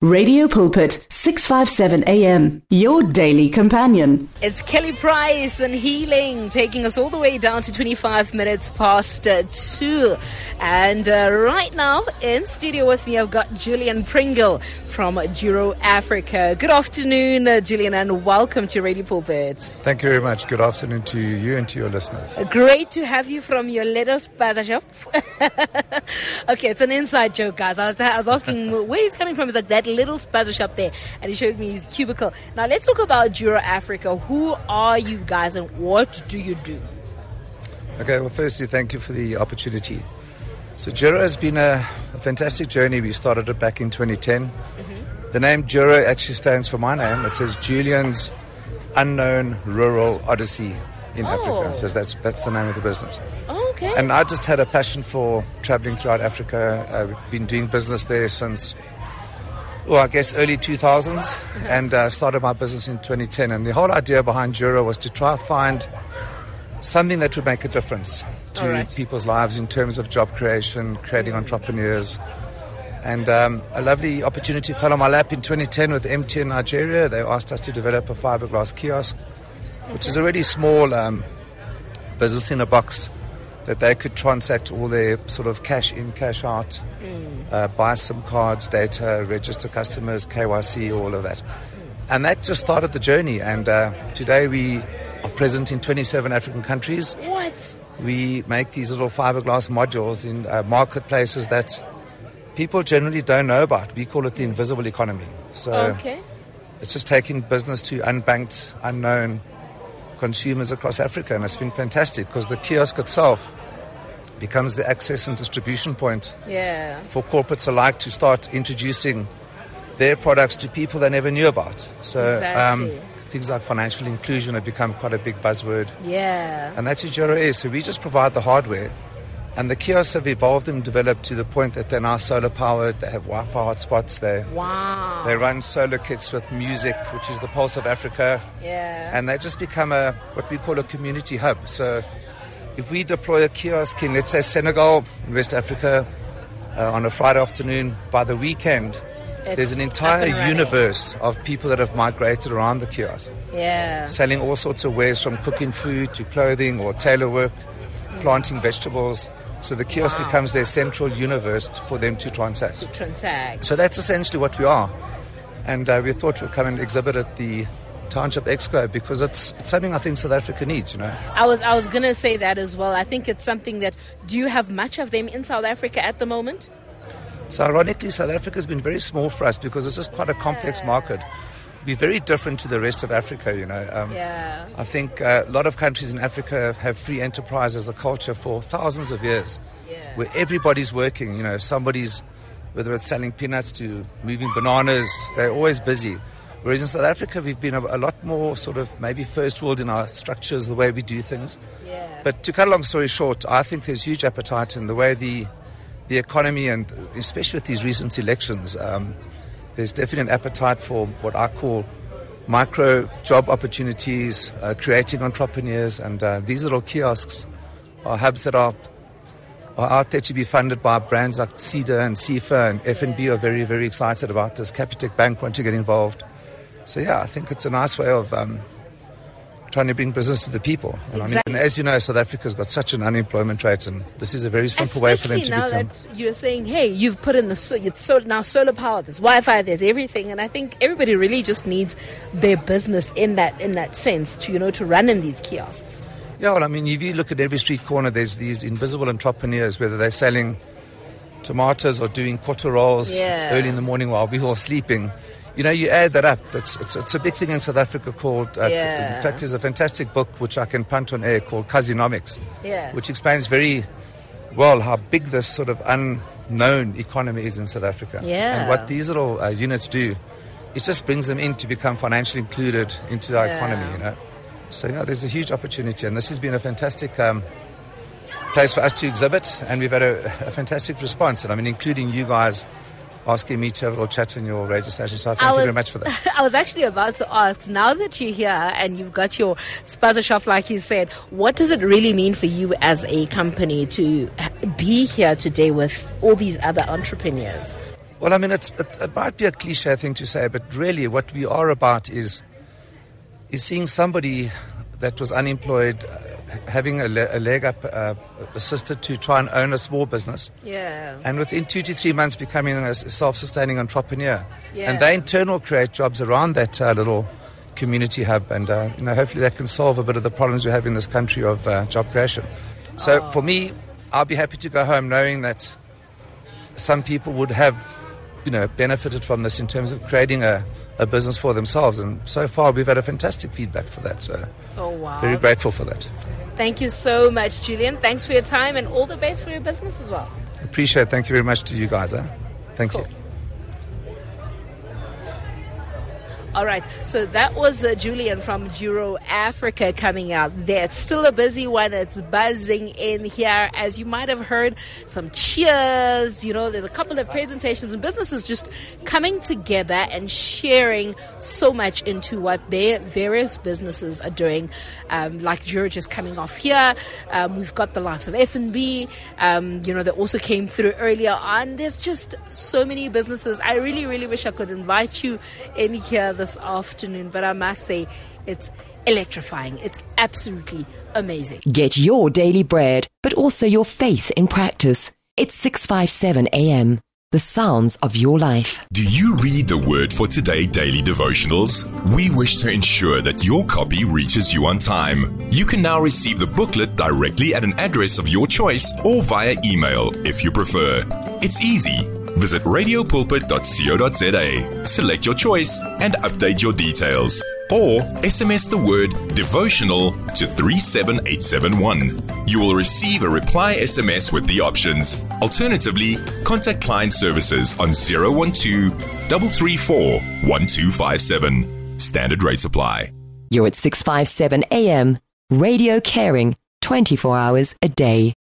Radio Pulpit, 657 AM, your daily companion. It's Kelly Price and Healing, taking us all the way down to 25 minutes past 2. And right now, in studio with me, I've got Julian Pringle from Juro Africa. Good afternoon, Julian, and welcome to Radio Pulpit. Thank you very much. Good afternoon to you and to your listeners. Great to have you from your little spaza shop. Okay, it's an inside joke, guys. I was asking where he's coming from. It's like that little spaza shop there, and he showed me his cubicle. Now, let's talk about Juro Africa. Who are you guys, and what do you do? Okay, well, firstly, thank you for the opportunity. So Juro has been a fantastic journey. We started it back in 2010. The name Juro actually stands for my name. It says Julian's Unknown Rural Odyssey in Africa. So that's the name of the business. Oh, okay. And I just had a passion for traveling throughout Africa. I've been doing business there since, I guess early 2000s, and started my business in 2010. And the whole idea behind Juro was to try to find something that would make a difference to people's lives in terms of job creation, creating entrepreneurs. And a lovely opportunity fell on my lap in 2010 with MTN Nigeria. They asked us to develop a fiberglass kiosk, which is a really small business in a box that they could transact all their sort of cash in, cash out, buy SIM cards, data, register customers, KYC, all of that. And that just started the journey. And today we are present in 27 African countries. What? We make these little fiberglass modules in marketplaces that people generally don't know about. We call it the invisible economy. So it's just taking business to unbanked, unknown consumers across Africa, and it's been fantastic because the kiosk itself becomes the access and distribution point for corporates alike to start introducing their products to people they never knew about. So things like financial inclusion have become quite a big buzzword. Yeah. And that's what Juro is. So we just provide the hardware, and the kiosks have evolved and developed to the point that they're now solar powered. They have Wi-Fi hotspots. They run solar kits with music, which is the pulse of Africa. Yeah. And they just become what we call a community hub. So if we deploy a kiosk in, let's say, Senegal, in West Africa, on a Friday afternoon, by the weekend, there's an entire universe of people that have migrated around the kiosk. Yeah. Selling all sorts of wares, from cooking food to clothing or tailor work, planting vegetables. So the kiosk becomes their central universe for them to transact. So that's essentially what we are. And we thought we'd come and exhibit at the Township Expo because it's something I think South Africa needs, I was going to say that as well. I think it's something that, do you have much of them in South Africa at the moment? So ironically, South Africa has been very small for us because it's just quite a complex market. It'd be very different to the rest of Africa, I think a lot of countries in Africa have free enterprise as a culture for thousands of years, where everybody's working, whether it's selling peanuts to moving bananas, they're always busy. Whereas in South Africa, we've been a lot more sort of maybe first world in our structures, the way we do things. Yeah. But to cut a long story short, I think there's huge appetite in the way the economy, and especially with these recent elections, there's definitely an appetite for what I call micro job opportunities, creating entrepreneurs, and these little kiosks are hubs that are out there to be funded by brands like Cedar and CIFA, and FNB are very, very excited about this. Capitec Bank want to get involved. So I think it's a nice way of trying to bring business to the people. And as you know, South Africa's got such an unemployment rate, and this is a very simple way for them to become. Especially now that you're saying, hey, you've put in it's now solar power, there's Wi-Fi, there's everything, and I think everybody really just needs their business in that sense to run in these kiosks. Yeah, well, if you look at every street corner, there's these invisible entrepreneurs, whether they're selling tomatoes or doing quarter rolls early in the morning while we're all sleeping. You add that up. It's a big thing in South Africa called, in fact, there's a fantastic book which I can punt on air called Kazinomics, which explains very well how big this sort of unknown economy is in South Africa. Yeah. And what these little units do, it just brings them in to become financially included into our economy, So, there's a huge opportunity, and this has been a fantastic place for us to exhibit, and we've had a fantastic response, and including you guys asking me to have a little chat on your radio station. So thank you very much for that. I was actually about to ask, now that you're here and you've got your spaza shop, like you said, what does it really mean for you as a company to be here today with all these other entrepreneurs? Well, I mean, it might be a cliche thing to say, but really what we are about is seeing somebody that was unemployed having a leg up, assisted to try and own a small business. Yeah. And within 2 to 3 months becoming a self-sustaining entrepreneur. Yeah. And they in turn will create jobs around that little community hub. And, hopefully that can solve a bit of the problems we have in this country of job creation. So for me, I'll be happy to go home knowing that some people would have, benefited from this in terms of creating a business for themselves. And so far, we've had a fantastic feedback for that. So very grateful for that. Thank you so much, Julian. Thanks for your time and all the best for your business as well. Appreciate it. Thank you very much to you guys. Thank you. All right, so that was Julian from Juro Africa coming out there. It's still a busy one. It's buzzing in here. As you might have heard, some cheers. There's a couple of presentations and businesses just coming together and sharing so much into what their various businesses are doing. Like Juro just coming off here. We've got the likes of F&B, that also came through earlier on. There's just so many businesses. I really, really wish I could invite you in here this afternoon, but I must say it's electrifying. It's absolutely amazing. Get your daily bread, but also your faith in practice. It's 657 AM. The sounds of your life. Do you read the Word for Today daily devotionals? We wish to ensure that your copy reaches you on time. You can now receive the booklet directly at an address of your choice or via email if you prefer. It's easy. Visit radiopulpit.co.za, select your choice, and update your details. Or SMS the word devotional to 37871. You will receive a reply SMS with the options. Alternatively, contact client services on 012-334-1257. Standard rates apply. You're at 657 AM. Radio caring 24 hours a day.